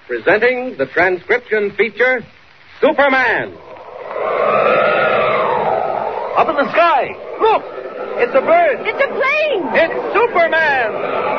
presenting the transcription feature, Superman. Up in the sky. Look! It's a bird. It's a plane. It's Superman.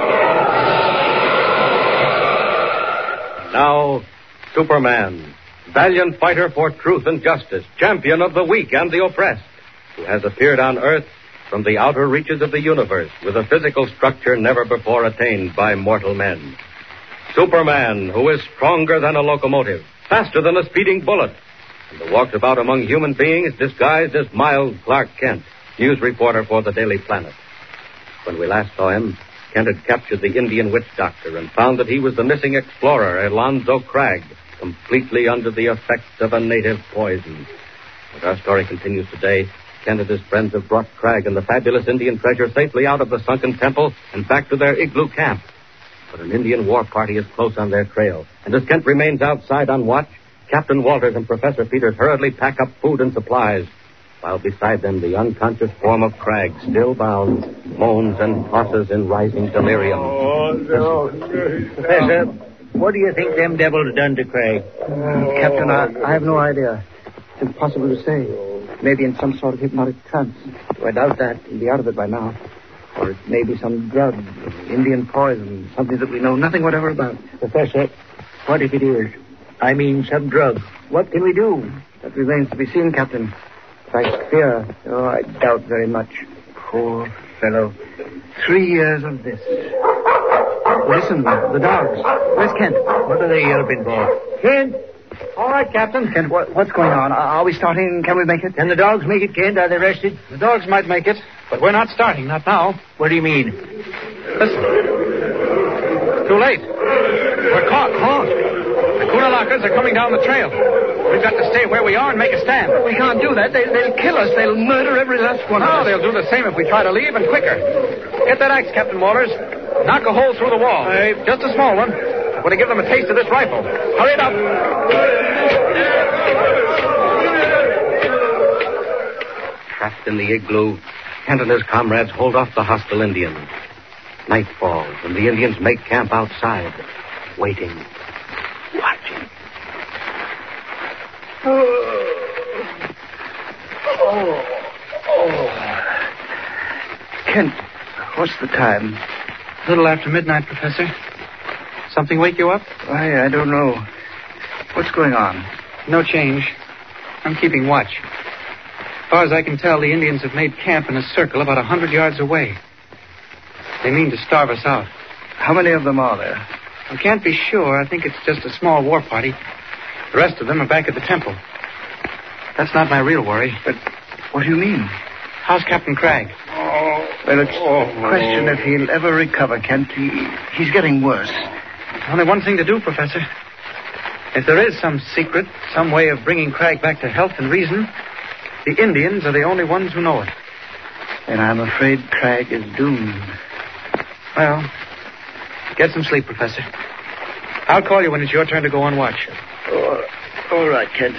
Now, Superman, valiant fighter for truth and justice, champion of the weak and the oppressed, who has appeared on Earth from the outer reaches of the universe with a physical structure never before attained by mortal men. Superman, who is stronger than a locomotive, faster than a speeding bullet, and who walks about among human beings disguised as mild Clark Kent, news reporter for the Daily Planet. When we last saw him, Kent had captured the Indian witch doctor and found that he was the missing explorer, Alonzo Cragg, completely under the effects of a native poison. As our story continues today, Kent and his friends have brought Cragg and the fabulous Indian treasure safely out of the sunken temple and back to their igloo camp. But an Indian war party is close on their trail, and as Kent remains outside on watch, Captain Walters and Professor Peters hurriedly pack up food and supplies, while beside them the unconscious form of Cragg, still bound, moans and tosses in rising delirium. Oh, no. Professor, what do you think them devils done to Cragg? Captain, I have no idea. It's impossible to say. Maybe in some sort of hypnotic trance. Though I doubt that. He'll be out of it by now. Or it may be some drug, Indian poison, something that we know nothing whatever about. Professor, what if it is? I mean, some drug. What can we do? That remains to be seen, Captain. If I fear, I doubt very much. Poor fellow. 3 years of this. Listen, the dogs. Where's Kent? What are they yelping for? Kent! All right, Captain. Kent, what's going on? Are we starting? Can we make it? Can the dogs make it, Kent? Are they rested? The dogs might make it, but we're not starting, not now. What do you mean? Listen. Too late. We're caught. The Kunalakas are coming down the trail. We've got to stay where we are and make a stand. We can't do that. They'll kill us. They'll murder every last one of us. No, they'll do the same if we try to leave, and quicker. Get that axe, Captain Walters. Knock a hole through the wall. Just a small one. I'm going to give them a taste of this rifle. Hurry it up. Trapped in the igloo, Kent and his comrades hold off the hostile Indians. Night falls, and the Indians make camp outside, waiting, watching. Kent, what's the time? A little after midnight, Professor. Something wake you up? I don't know. What's going on? No change. I'm keeping watch. As far as I can tell, the Indians have made camp in a circle about 100 yards away. They mean to starve us out. How many of them are there? I can't be sure. I think it's just a small war party. The rest of them are back at the temple. That's not my real worry. But what do you mean? How's Captain Cragg? Well, it's a question if he'll ever recover, Kent. He's getting worse. Only one thing to do, Professor. If there is some secret, some way of bringing Cragg back to health and reason, the Indians are the only ones who know it. And I'm afraid Cragg is doomed. Well, get some sleep, Professor. I'll call you when it's your turn to go on watch. All right, Kent.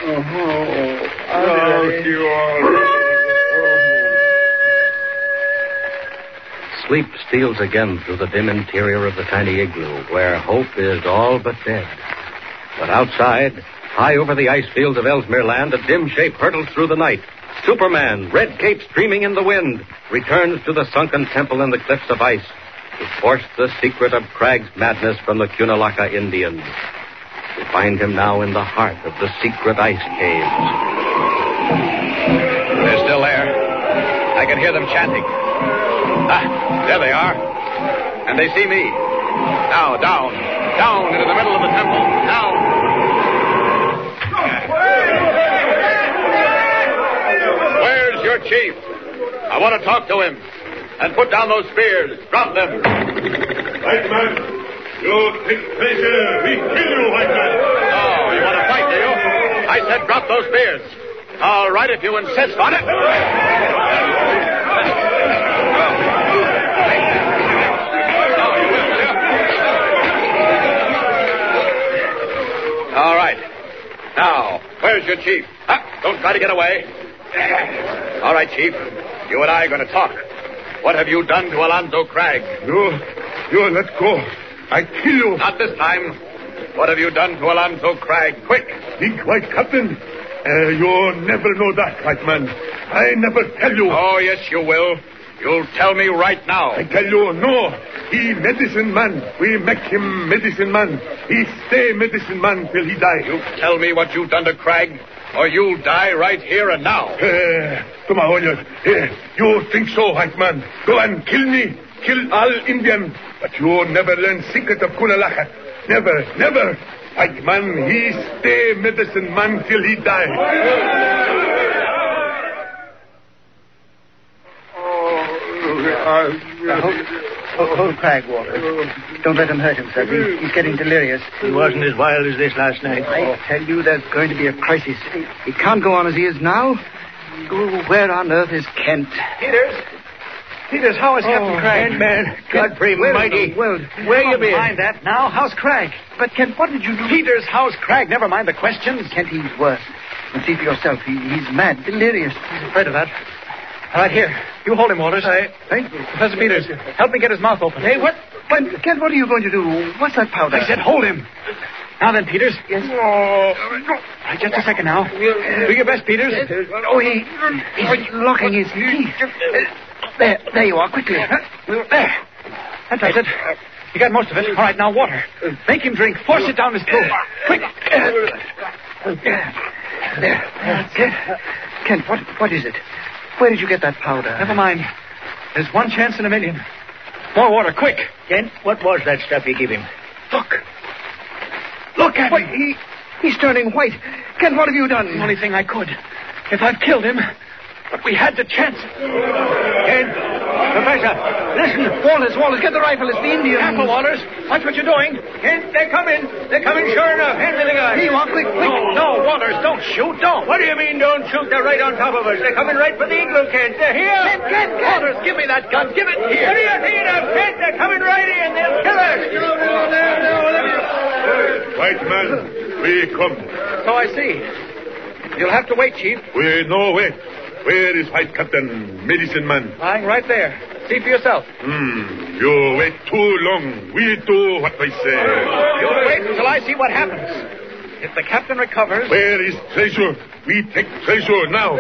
Sleep steals again through the dim interior of the tiny igloo, where hope is all but dead. But outside, high over the ice fields of Ellesmere Land, a dim shape hurtles through the night. Superman, red cape streaming in the wind, returns to the sunken temple in the cliffs of ice to force the secret of Cragg's madness from the Cunalaka Indians. We find him now in the heart of the secret ice caves. They're still there. I can hear them chanting. There they are. And they see me. Now, down into the middle of the temple. Down. Where's your chief? I want to talk to him. And put down those spears. Drop them. White man, you take pleasure. We kill you, white man. Oh, you want to fight, do you? I said drop those spears. All right, if you insist on it. All right. Now, where's your chief? Don't try to get away. All right, Chief. You and I are going to talk. What have you done to Alonzo Cragg? You let go. I kill you. Not this time. What have you done to Alonzo Cragg? Quick! Big white captain. You never know that, white man. I never tell you. Oh, yes, you will. You'll tell me right now. I tell you, no. He medicine man. We make him medicine man. He stay medicine man till he die. You tell me what you've done to Cragg, or you'll die right here and now. Come on, you think so, white man. Go and kill me. Kill all Indian. But you never learn secret of Kunalaka. Never, never. White man, he stay medicine man till he die. Hold Cragg, Walter. Don't let him hurt himself. He's getting delirious. He wasn't as wild as this last night. I tell you, there's going to be a crisis. He can't go on as he is now. Oh, where on earth is Kent? Peters, how is Captain Cragg? Man, Godfrey mighty. Well, where you been? Mind that now. How's Cragg? But, Kent, what did you do? Peters, how's Cragg? Never mind the questions. Kent, he's worse. And see for yourself. He's mad, delirious. I'm afraid of that. All right, here. You hold him, Walters. Professor Peters, help me get his mouth open. Hey, what? Kent, what are you going to do? What's that powder? I said hold him. Now then, Peters. Yes. Right, just a second now. Do your best, Peters. Oh, he's locking his teeth. There you are, quickly. There. That does it. You got most of it. All right, now water. Make him drink. Force it down his throat. Quick. There. Kent, what is it? Where did you get that powder? Never mind. There's one chance in a million. More water, quick. Kent, what was that stuff you gave him? Look at him. He's turning white. Kent, what have you done? The only thing I could. If I'd killed him, but we had the chance. Kent, Professor, listen. Walters, get the rifle. It's the Indians. Careful, Walters. Watch what you're doing. Kent, they're coming. They're coming sure enough. Hand me the gun. Here you are, quick. No, Walters, don't shoot, don't. What do you mean, don't shoot? They're right on top of us. They're coming right for the eagle, Kent. They're here. Kent. Walters, give me that gun. Give it here. What are you thinking of, Kent? They're coming right in. They'll kill us. White man, we come. So I see. You'll have to wait, Chief. We no wait. Where is white captain, medicine man? Lying right there. See for yourself. You wait too long. We do what we say. You'll wait until I see what happens. If the captain recovers... Where is treasure? We take treasure now.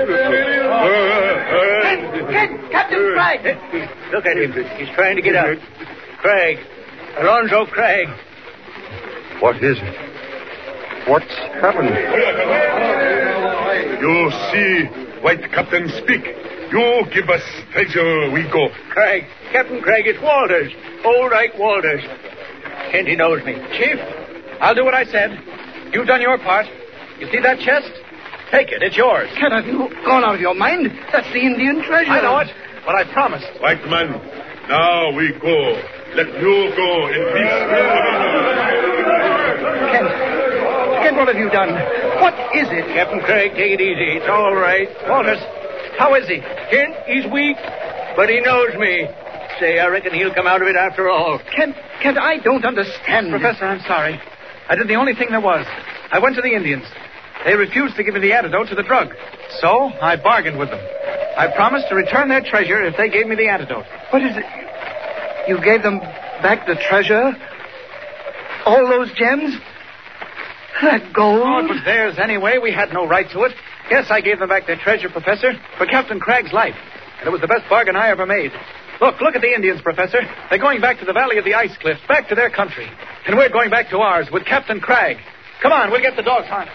Kent, Captain Cragg. Look at him. He's trying to get out. Cragg. Alonzo Cragg. What is it? What's happened? You see, white captain speak. You give us treasure, we go. Cragg. Captain Cragg, it's Walters. Old Ike Walters. Kent, he knows me. Chief, I'll do what I said. You've done your part. You see that chest? Take it. It's yours. Kent, have you gone out of your mind? That's the Indian treasure. I know it, but I promised. White man, now we go. Let you go in peace. Kent, what have you done? What is it? Captain Cragg, take it easy. It's all right. Walters, how is he? Kent, he's weak, but he knows me. Say, I reckon he'll come out of it after all. Kent, I don't understand. Professor, I'm sorry. I did the only thing there was. I went to the Indians. They refused to give me the antidote to the drug. So I bargained with them. I promised to return their treasure if they gave me the antidote. What is it? You gave them back the treasure? All those gems? That gold? Oh, it was theirs anyway. We had no right to it. Yes, I gave them back their treasure, Professor, for Captain Cragg's life. And it was the best bargain I ever made. Look at the Indians, Professor. They're going back to the Valley of the Ice Cliffs, back to their country. And we're going back to ours with Captain Cragg. Come on, we'll get the dogs harnessed.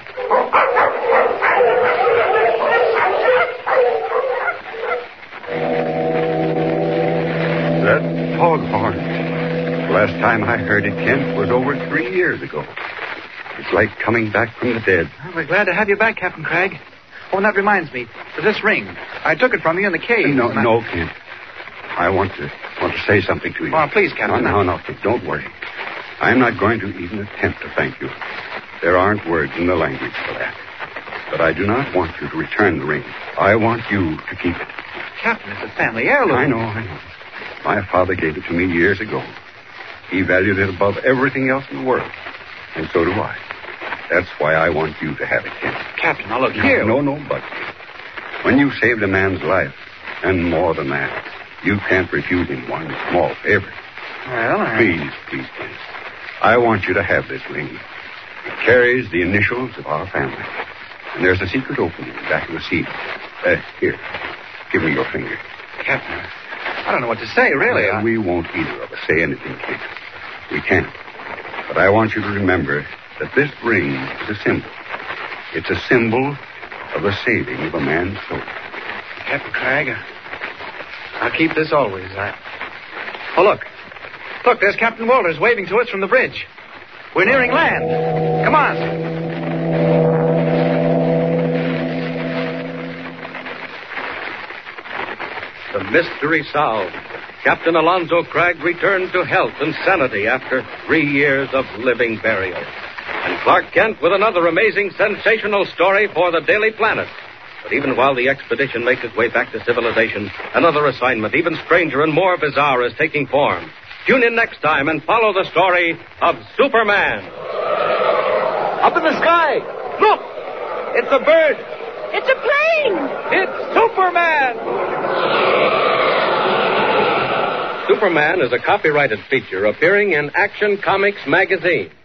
That foghorn. Last time I heard it, Kent, was over 3 years ago. It's like coming back from the dead. Well, we're glad to have you back, Captain Cragg. Oh, and that reminds me. This ring. I took it from you in the cave. No, Kent. I want to say something to you. Oh, please, Captain. No, Kent, don't worry. I'm not going to even attempt to thank you. There aren't words in the language for that. But I do not want you to return the ring. I want you to keep it. Captain, it's a family heirloom. I know. My father gave it to me years ago. He valued it above everything else in the world. And so do I. That's why I want you to have it, Kent. Captain, now look here. No, but when you saved a man's life, and more than that, you can't refuse him one small favor. Well, Please, Kent. I want you to have this ring. It carries the initials of our family. And there's a secret opening back of the seal. Here. Give me your finger. Captain, I don't know what to say, really. We won't either of us say anything, Kent. We can't. But I want you to remember that this ring is a symbol. It's a symbol of the saving of a man's soul. Captain Cragg, I'll keep this always. Oh, look. Look, there's Captain Walters waving to us from the bridge. We're nearing land. Come on. The mystery solved. Captain Alonzo Cragg returned to health and sanity after 3 years of living burial. And Clark Kent with another amazing, sensational story for the Daily Planet. But even while the expedition makes its way back to civilization, another assignment, even stranger and more bizarre, is taking form. Tune in next time and follow the story of Superman. Up in the sky. Look! It's a bird. It's a plane. It's Superman. Superman is a copyrighted feature appearing in Action Comics magazine.